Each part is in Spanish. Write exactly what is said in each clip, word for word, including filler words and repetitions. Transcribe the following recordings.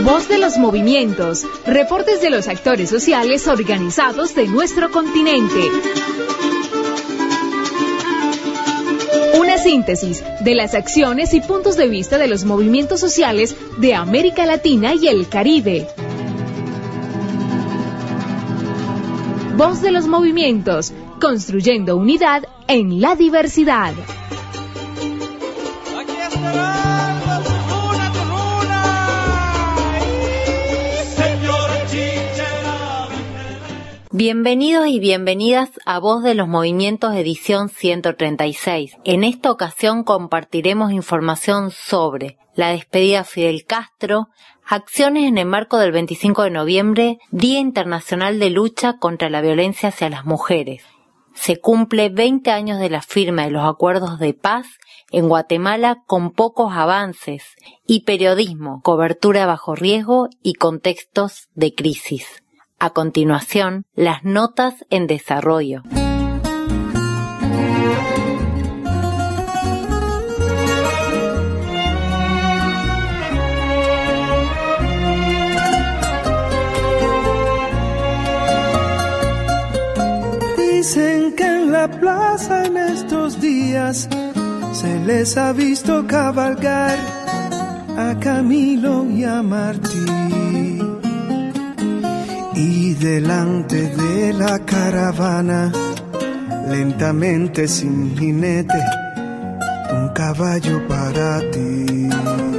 Voz de los movimientos, reportes de los actores sociales organizados de nuestro continente. Una síntesis de las acciones y puntos de vista de los movimientos sociales de América Latina y el Caribe. Voz de los movimientos, construyendo unidad en la diversidad. Aquí estará. Bienvenidos y bienvenidas a Voz de los Movimientos edición ciento treinta y seis. En esta ocasión compartiremos información sobre la despedida de Fidel Castro, acciones en el marco del veinticinco de noviembre, Día Internacional de Lucha contra la Violencia hacia las Mujeres. Se cumple veinte años de la firma de los acuerdos de paz en Guatemala con pocos avances, y periodismo, cobertura bajo riesgo y contextos de crisis. A continuación, las notas en desarrollo. Dicen que en la plaza en estos días se les ha visto cabalgar a Camilo y a Martí. Y delante de la caravana, lentamente sin jinete, un caballo para ti.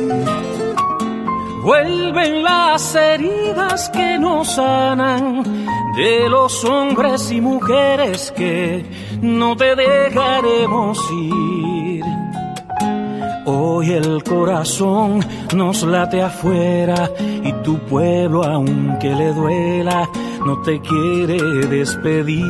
Vuelven las heridas que nos sanan de los hombres y mujeres que no te dejaremos ir. Hoy el corazón nos late afuera y tu pueblo, aunque le duela, no te quiere despedir.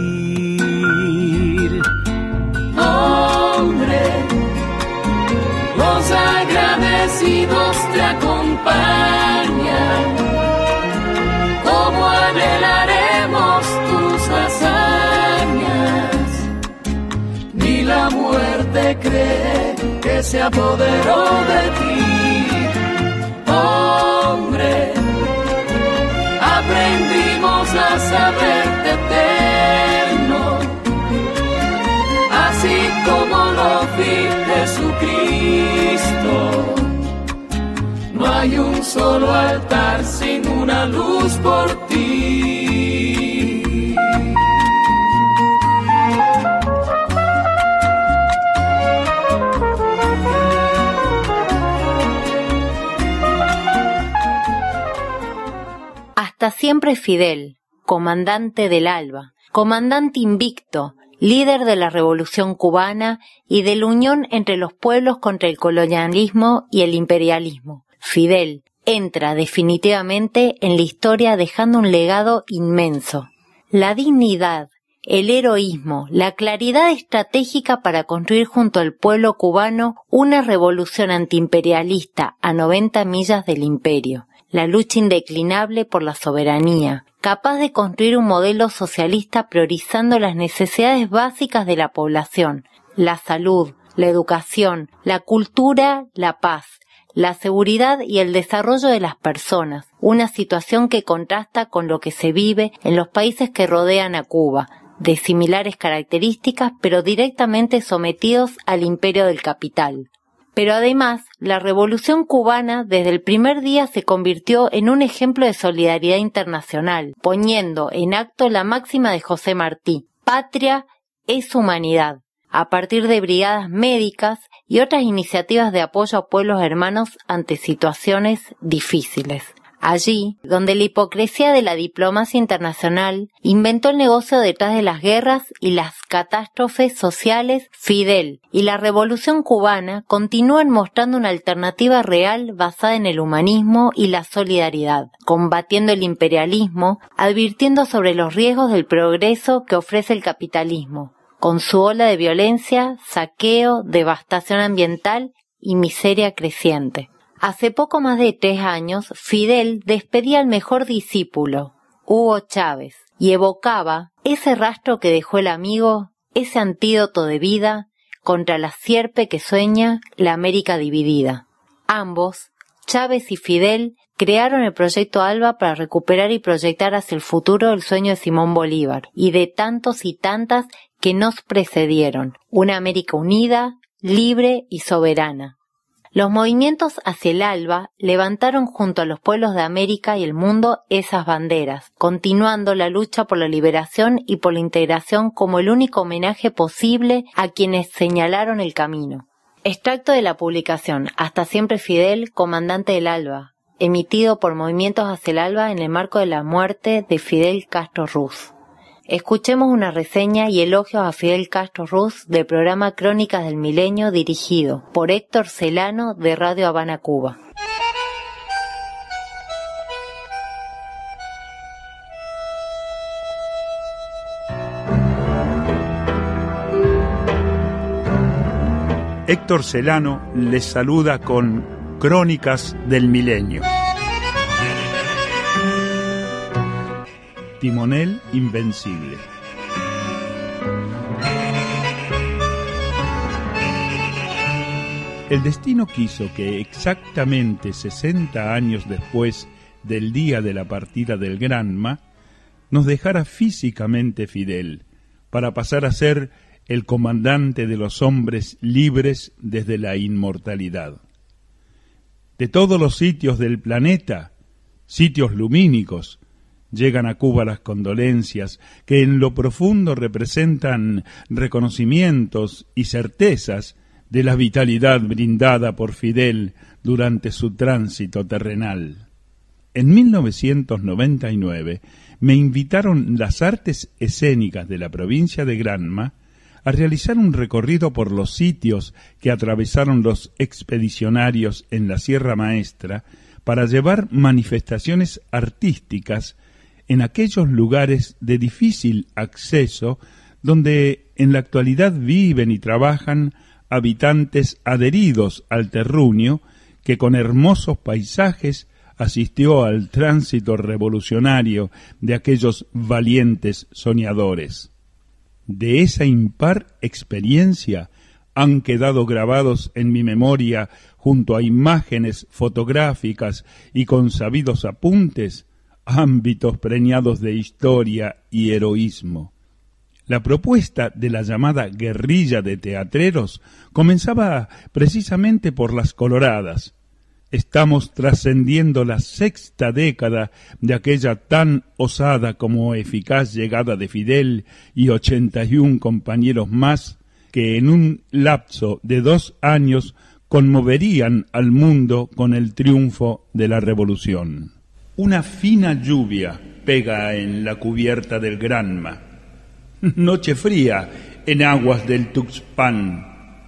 Hombre, los agradecidos te acompañan, como anhelaremos tus hazañas. Ni la muerte cree que se apoderó de ti. Hombre, aprendimos a saberte eterno, así como lo vi Jesucristo. No hay un solo altar sin una luz por ti. Hasta siempre Fidel, comandante del ALBA, comandante invicto, líder de la Revolución Cubana y de la unión entre los pueblos contra el colonialismo y el imperialismo. Fidel entra definitivamente en la historia dejando un legado inmenso. La dignidad, el heroísmo, la claridad estratégica para construir junto al pueblo cubano una revolución antiimperialista a noventa millas del imperio. La lucha indeclinable por la soberanía, capaz de construir un modelo socialista priorizando las necesidades básicas de la población, la salud, la educación, la cultura, la paz, la seguridad y el desarrollo de las personas, una situación que contrasta con lo que se vive en los países que rodean a Cuba, de similares características pero directamente sometidos al imperio del capital. Pero además, la Revolución Cubana desde el primer día se convirtió en un ejemplo de solidaridad internacional, poniendo en acto la máxima de José Martí: patria es humanidad, a partir de brigadas médicas y otras iniciativas de apoyo a pueblos hermanos ante situaciones difíciles. Allí, donde la hipocresía de la diplomacia internacional inventó el negocio detrás de las guerras y las catástrofes sociales, Fidel y la Revolución Cubana continúan mostrando una alternativa real basada en el humanismo y la solidaridad, combatiendo el imperialismo, advirtiendo sobre los riesgos del progreso que ofrece el capitalismo, con su ola de violencia, saqueo, devastación ambiental y miseria creciente. Hace poco más de tres años, Fidel despedía al mejor discípulo, Hugo Chávez, y evocaba ese rastro que dejó el amigo, ese antídoto de vida contra la sierpe que sueña la América dividida. Ambos, Chávez y Fidel crearon el Proyecto ALBA para recuperar y proyectar hacia el futuro el sueño de Simón Bolívar y de tantos y tantas que nos precedieron, una América unida, libre y soberana. Los movimientos hacia el ALBA levantaron junto a los pueblos de América y el mundo esas banderas, continuando la lucha por la liberación y por la integración como el único homenaje posible a quienes señalaron el camino. Extracto de la publicación Hasta siempre Fidel, comandante del ALBA, emitido por Movimientos hacia el ALBA en el marco de la muerte de Fidel Castro Ruz. Escuchemos una reseña y elogios a Fidel Castro Ruz del programa Crónicas del Milenio dirigido por Héctor Celano de Radio Habana, Cuba. Héctor Celano les saluda con Crónicas del Milenio. Timonel invencible. El destino quiso que exactamente sesenta años después del día de la partida del Granma, nos dejara físicamente Fidel, para pasar a ser el comandante de los hombres libres desde la inmortalidad. De todos los sitios del planeta, sitios lumínicos, llegan a Cuba las condolencias que en lo profundo representan reconocimientos y certezas de la vitalidad brindada por Fidel durante su tránsito terrenal. En mil novecientos noventa y nueve me invitaron las artes escénicas de la provincia de Granma a realizar un recorrido por los sitios que atravesaron los expedicionarios en la Sierra Maestra para llevar manifestaciones artísticas en aquellos lugares de difícil acceso donde en la actualidad viven y trabajan habitantes adheridos al terruño que con hermosos paisajes asistió al tránsito revolucionario de aquellos valientes soñadores. De esa impar experiencia han quedado grabados en mi memoria, junto a imágenes fotográficas y con sabidos apuntes, ámbitos preñados de historia y heroísmo. La propuesta de la llamada guerrilla de teatreros comenzaba precisamente por las Coloradas. Estamos trascendiendo la sexta década de aquella tan osada como eficaz llegada de Fidel y ochenta y un compañeros más que en un lapso de dos años conmoverían al mundo con el triunfo de la revolución. Una fina lluvia pega en la cubierta del Granma. Noche fría en aguas del Tuxpan.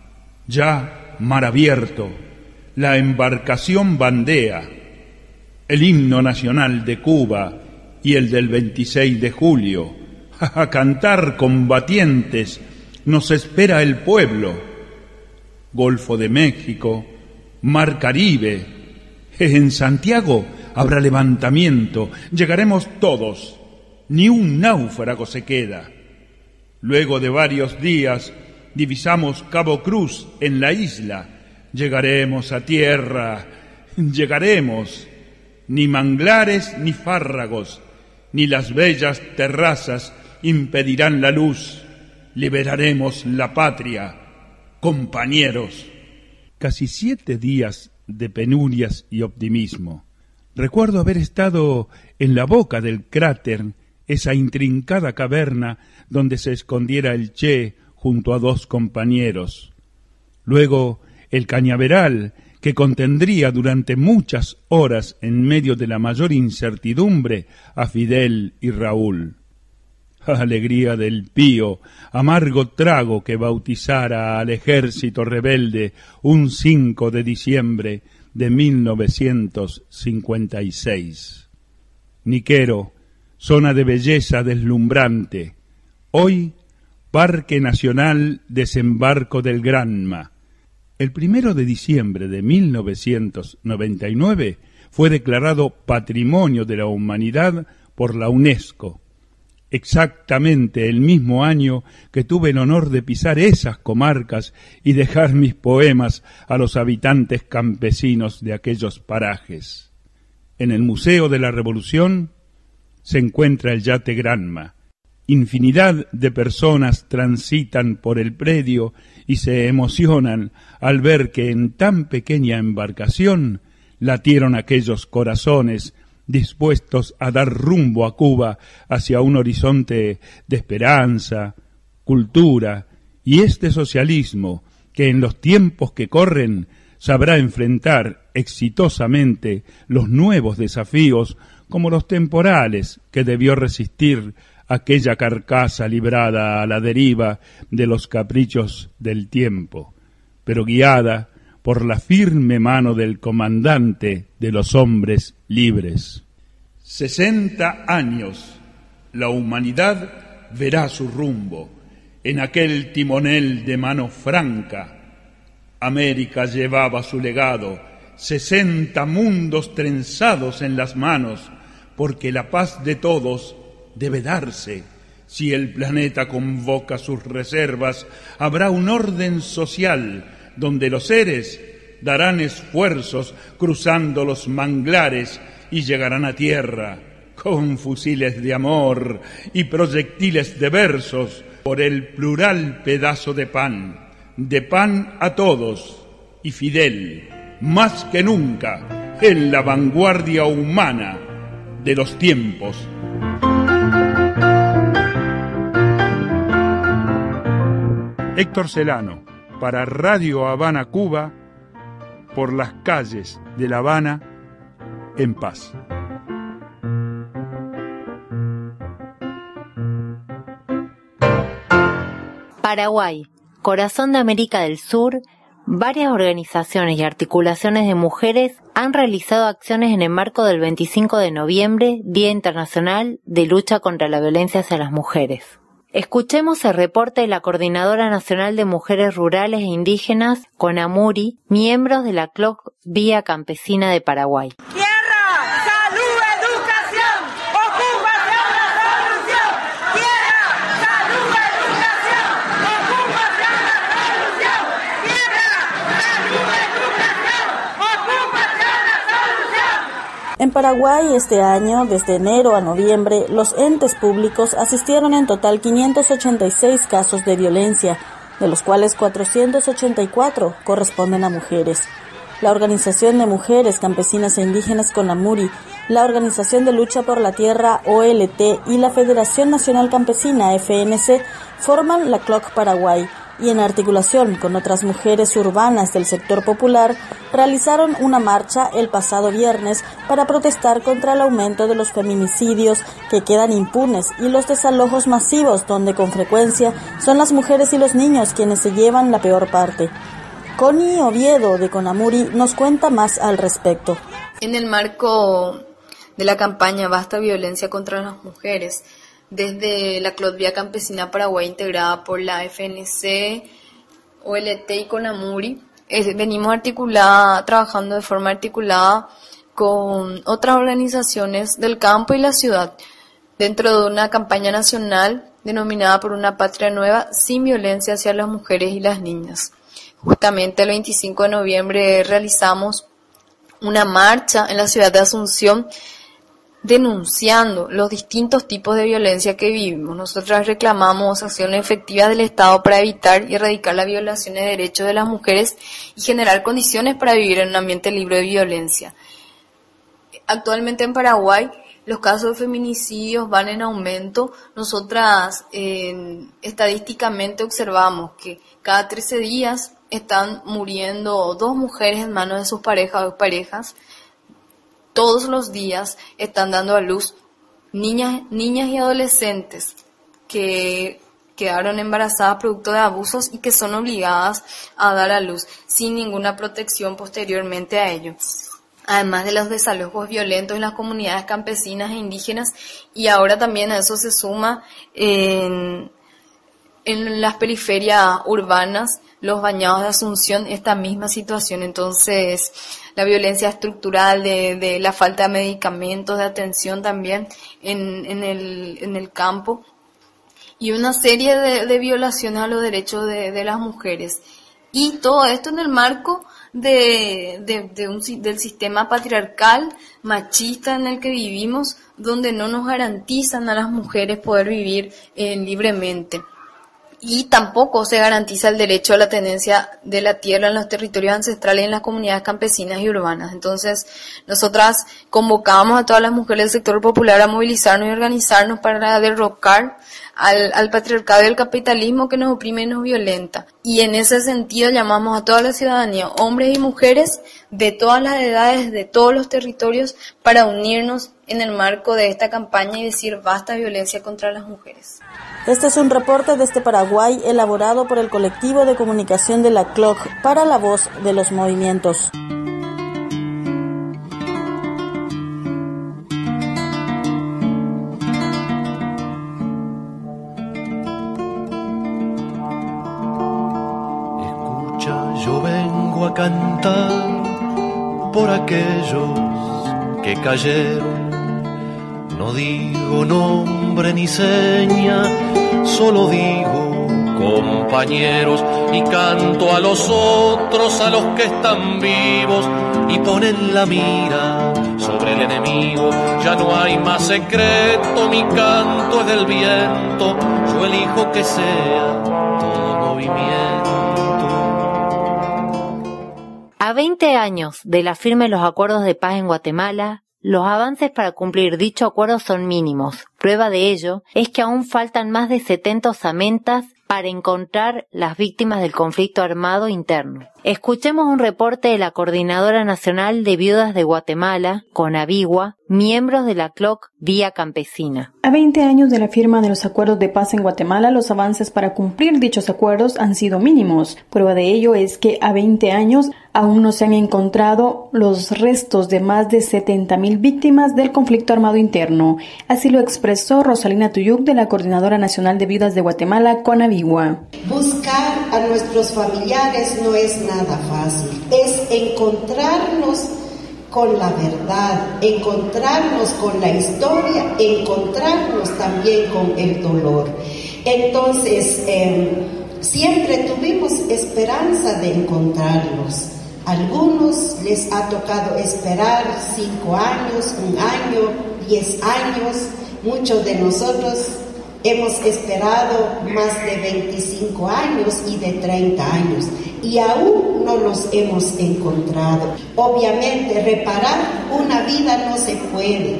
Ya mar abierto, la embarcación bandea. El himno nacional de Cuba y el del veintiséis de julio. A cantar combatientes nos espera el pueblo. Golfo de México, Mar Caribe. En Santiago habrá levantamiento, llegaremos todos, ni un náufrago se queda. Luego de varios días divisamos Cabo Cruz en la isla, llegaremos a tierra, llegaremos, ni manglares ni fárragos, ni las bellas terrazas impedirán la luz, liberaremos la patria, compañeros. Casi siete días de penurias y optimismo. Recuerdo haber estado en la boca del cráter, esa intrincada caverna donde se escondiera el Che junto a dos compañeros. Luego el cañaveral que contendría durante muchas horas en medio de la mayor incertidumbre a Fidel y Raúl. Alegría del pío, amargo trago que bautizara al ejército rebelde un cinco de diciembre de mil novecientos cincuenta y seis. Niquero, zona de belleza deslumbrante. Hoy, Parque Nacional Desembarco del Granma. El primero de diciembre de mil novecientos noventa y nueve fue declarado Patrimonio de la Humanidad por la UNESCO. exactamente el mismo año que tuve el honor de pisar esas comarcas y dejar mis poemas a los habitantes campesinos de aquellos parajes. En el Museo de la Revolución se encuentra el yate Granma. Infinidad de personas transitan por el predio y se emocionan al ver que en tan pequeña embarcación latieron aquellos corazones dispuestos a dar rumbo a Cuba hacia un horizonte de esperanza, cultura y este socialismo que en los tiempos que corren sabrá enfrentar exitosamente los nuevos desafíos como los temporales que debió resistir aquella carcasa librada a la deriva de los caprichos del tiempo, pero guiada por la firme mano del comandante de los hombres libres. Sesenta años, la humanidad verá su rumbo en aquel timonel de mano franca. América llevaba su legado, sesenta mundos trenzados en las manos, porque la paz de todos debe darse. Si el planeta convoca sus reservas, habrá un orden social donde los seres darán esfuerzos cruzando los manglares y llegarán a tierra con fusiles de amor y proyectiles de versos por el plural pedazo de pan, de pan a todos y Fidel, más que nunca, en la vanguardia humana de los tiempos. Héctor Celano, para Radio Habana, Cuba, por las calles de La Habana, en paz. Paraguay, corazón de América del Sur, varias organizaciones y articulaciones de mujeres han realizado acciones en el marco del veinticinco de noviembre, Día Internacional de Lucha contra la Violencia hacia las Mujeres. Escuchemos el reporte de la Coordinadora Nacional de Mujeres Rurales e Indígenas, CONAMURI, miembros de la C L O C Vía Campesina de Paraguay. Tierra, salud, educación, ocupación, la solución. Tierra, salud, educación, ocupación, la solución. Tierra, salud, educación, ocupación, la solución. En Paraguay este año, desde enero a noviembre, los entes públicos asistieron en total quinientos ochenta y seis casos de violencia, de los cuales cuatrocientos ochenta y cuatro corresponden a mujeres. La Organización de Mujeres Campesinas e Indígenas CONAMURI, la Organización de Lucha por la Tierra O L T y la Federación Nacional Campesina F N C forman la C L O C Paraguay y en articulación con otras mujeres urbanas del sector popular realizaron una marcha el pasado viernes para protestar contra el aumento de los feminicidios que quedan impunes y los desalojos masivos donde con frecuencia son las mujeres y los niños quienes se llevan la peor parte. Connie Oviedo de CONAMURI nos cuenta más al respecto. En el marco de la campaña Basta Violencia contra las Mujeres, desde la C L O C Vía Campesina Paraguay integrada por la F N C, O L T y CONAMURI, eh, venimos articulada, trabajando de forma articulada con otras organizaciones del campo y la ciudad dentro de una campaña nacional denominada por una patria nueva sin violencia hacia las mujeres y las niñas. Justamente el veinticinco de noviembre realizamos una marcha en la ciudad de Asunción denunciando los distintos tipos de violencia que vivimos. Nosotras reclamamos acciones efectivas del Estado para evitar y erradicar las violaciones de derechos de las mujeres y generar condiciones para vivir en un ambiente libre de violencia. Actualmente en Paraguay los casos de feminicidios van en aumento. Nosotras eh, estadísticamente observamos que cada trece días están muriendo dos mujeres en manos de sus parejas o parejas. Todos los días están dando a luz niñas, niñas y adolescentes que quedaron embarazadas producto de abusos y que son obligadas a dar a luz sin ninguna protección posteriormente a ello. Además de los desalojos violentos en las comunidades campesinas e indígenas, y ahora también a eso se suma eh, en las periferias urbanas, los bañados de Asunción, esta misma situación. Entonces, la violencia estructural de, de la falta de medicamentos, de atención también en, en, el, en el campo, y una serie de, de violaciones a los derechos de, de las mujeres. Y todo esto en el marco de, de, de un, del sistema patriarcal, machista en el que vivimos, donde no nos garantizan a las mujeres poder vivir eh, libremente. Y tampoco se garantiza el derecho a la tenencia de la tierra en los territorios ancestrales y en las comunidades campesinas y urbanas. Entonces, nosotras convocamos a todas las mujeres del sector popular a movilizarnos y organizarnos para derrocar al, al patriarcado y al capitalismo que nos oprime y nos violenta. Y en ese sentido llamamos a toda la ciudadanía, hombres y mujeres de todas las edades, de todos los territorios, para unirnos en el marco de esta campaña y decir basta violencia contra las mujeres. Este es un reporte desde Paraguay elaborado por el colectivo de comunicación de la C L O C para la voz de los movimientos. Escucha, yo vengo a cantar por aquellos que cayeron. No digo nombre ni seña, solo digo compañeros, y canto a los otros, a los que están vivos y ponen la mira sobre el enemigo. Ya no hay más secreto, mi canto es del viento, yo elijo que sea todo movimiento. A veinte años de la firma de los acuerdos de paz en Guatemala, los avances para cumplir dicho acuerdo son mínimos. Prueba de ello es que aún faltan más de setenta osamentas para encontrar las víctimas del conflicto armado interno. Escuchemos un reporte de la Coordinadora Nacional de Viudas de Guatemala, CONAVIGUA, miembros de la C L O C Vía Campesina. A veinte años de la firma de los acuerdos de paz en Guatemala, los avances para cumplir dichos acuerdos han sido mínimos. Prueba de ello es que a veinte años aún no se han encontrado los restos de más de setenta mil víctimas del conflicto armado interno. Así lo expresó Rosalina Tuyuk de la Coordinadora Nacional de Viudas de Guatemala, CONAVIGUA. Buscar a nuestros familiares no es nada fácil, es encontrarnos con la verdad, encontrarnos con la historia, encontrarnos también con el dolor. Entonces, eh, siempre tuvimos esperanza de encontrarlos. Algunos les ha tocado esperar cinco años, un año, diez años. Muchos de nosotros hemos esperado más de veinticinco años y de treinta años y aún no los hemos encontrado. Obviamente reparar una vida no se puede,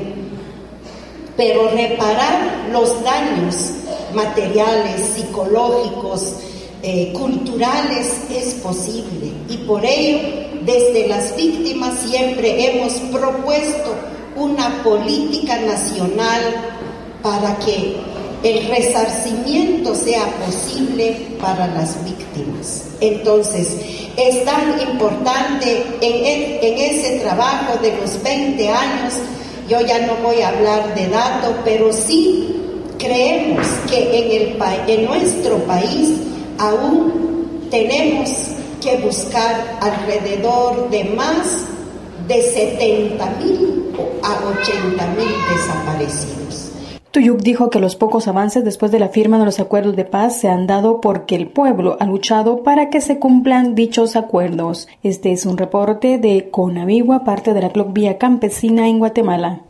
pero reparar los daños materiales, psicológicos, eh, culturales es posible, y por ello desde las víctimas siempre hemos propuesto una política nacional para que el resarcimiento sea posible para las víctimas. Entonces, es tan importante en, el, en ese trabajo de los veinte años, yo ya no voy a hablar de datos, pero sí creemos que en, el, en nuestro país aún tenemos que buscar alrededor de más de setenta mil a ochenta mil desaparecidos. Tuyuk dijo que los pocos avances después de la firma de los acuerdos de paz se han dado porque el pueblo ha luchado para que se cumplan dichos acuerdos. Este es un reporte de CONAVIGUA, parte de la C L O C Vía Campesina en Guatemala.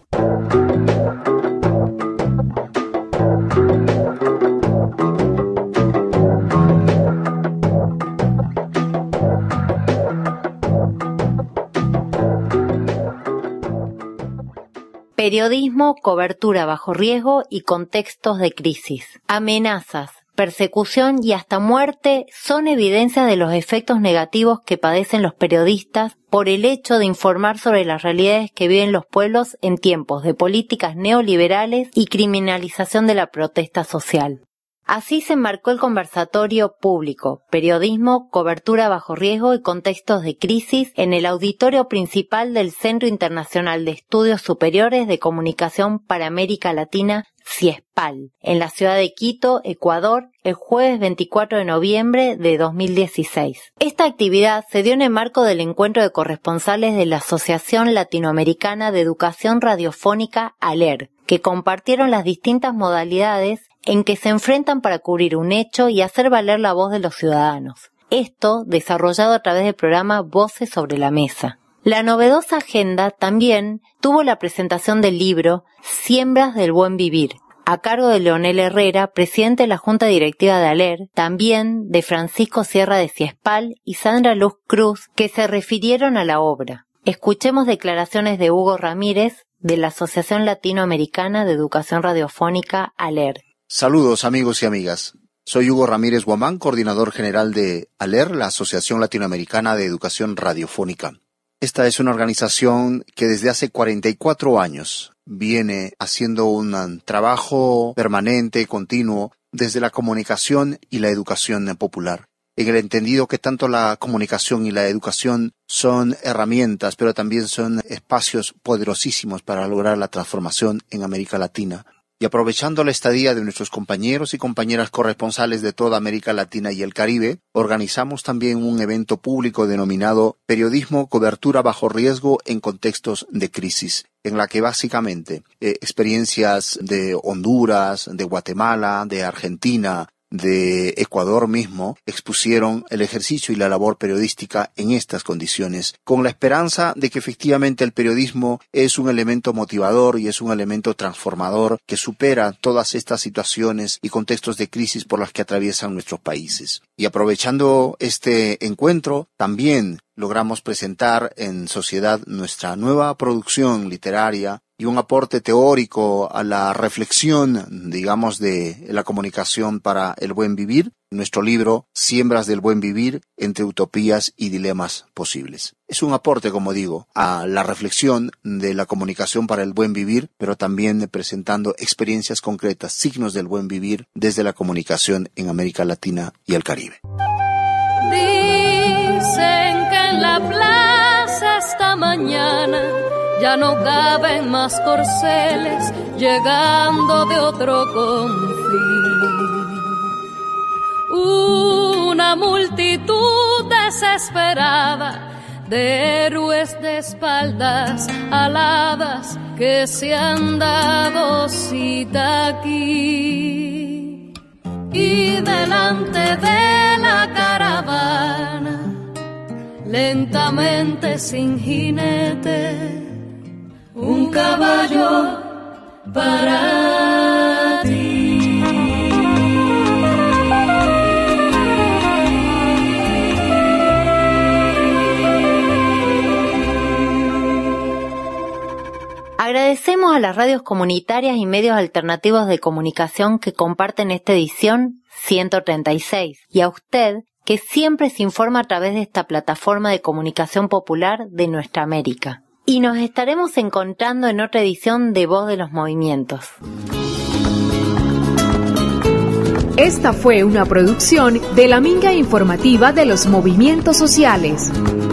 Periodismo, cobertura bajo riesgo y contextos de crisis. Amenazas, persecución y hasta muerte son evidencias de los efectos negativos que padecen los periodistas por el hecho de informar sobre las realidades que viven los pueblos en tiempos de políticas neoliberales y criminalización de la protesta social. Así se enmarcó el conversatorio público, periodismo, cobertura bajo riesgo y contextos de crisis en el auditorio principal del Centro Internacional de Estudios Superiores de Comunicación para América Latina, CIESPAL, en la ciudad de Quito, Ecuador, el jueves veinticuatro de noviembre de dos mil dieciséis. Esta actividad se dio en el marco del encuentro de corresponsales de la Asociación Latinoamericana de Educación Radiofónica, ALER, que compartieron las distintas modalidades en que se enfrentan para cubrir un hecho y hacer valer la voz de los ciudadanos. Esto desarrollado a través del programa Voces sobre la Mesa. La novedosa agenda también tuvo la presentación del libro Siembras del Buen Vivir, a cargo de Leonel Herrera, presidente de la Junta Directiva de ALER, también de Francisco Sierra de CIESPAL y Sandra Luz Cruz, que se refirieron a la obra. Escuchemos declaraciones de Hugo Ramírez, de la Asociación Latinoamericana de Educación Radiofónica, ALER. Saludos amigos y amigas. Soy Hugo Ramírez Guamán, coordinador general de ALER, la Asociación Latinoamericana de Educación Radiofónica. Esta es una organización que desde hace cuarenta y cuatro años viene haciendo un trabajo permanente, continuo, desde la comunicación y la educación popular. En el entendido que tanto la comunicación y la educación son herramientas, pero también son espacios poderosísimos para lograr la transformación en América Latina. Y aprovechando la estadía de nuestros compañeros y compañeras corresponsales de toda América Latina y el Caribe, organizamos también un evento público denominado Periodismo, Cobertura Bajo Riesgo en Contextos de Crisis, en la que básicamente eh, experiencias de Honduras, de Guatemala, de Argentina, de Ecuador mismo, expusieron el ejercicio y la labor periodística en estas condiciones, con la esperanza de que efectivamente el periodismo es un elemento motivador y es un elemento transformador que supera todas estas situaciones y contextos de crisis por las que atraviesan nuestros países. Y aprovechando este encuentro, también logramos presentar en sociedad nuestra nueva producción literaria y un aporte teórico a la reflexión, digamos, de la comunicación para el buen vivir, nuestro libro Siembras del Buen Vivir, entre utopías y dilemas posibles. Es un aporte, como digo, a la reflexión de la comunicación para el buen vivir, pero también presentando experiencias concretas, signos del buen vivir desde la comunicación en América Latina y el Caribe. Dicen que en la plaza esta mañana ya no caben más corceles llegando de otro confín. Una multitud desesperada de héroes de espaldas aladas que se han dado cita aquí. Y delante de la caravana, lentamente sin jinete, un caballo para ti. Agradecemos a las radios comunitarias y medios alternativos de comunicación que comparten esta edición ciento treinta y seis y a usted que siempre se informa a través de esta plataforma de comunicación popular de nuestra América. Y nos estaremos encontrando en otra edición de Voz de los Movimientos. Esta fue una producción de la Minga Informativa de los Movimientos Sociales.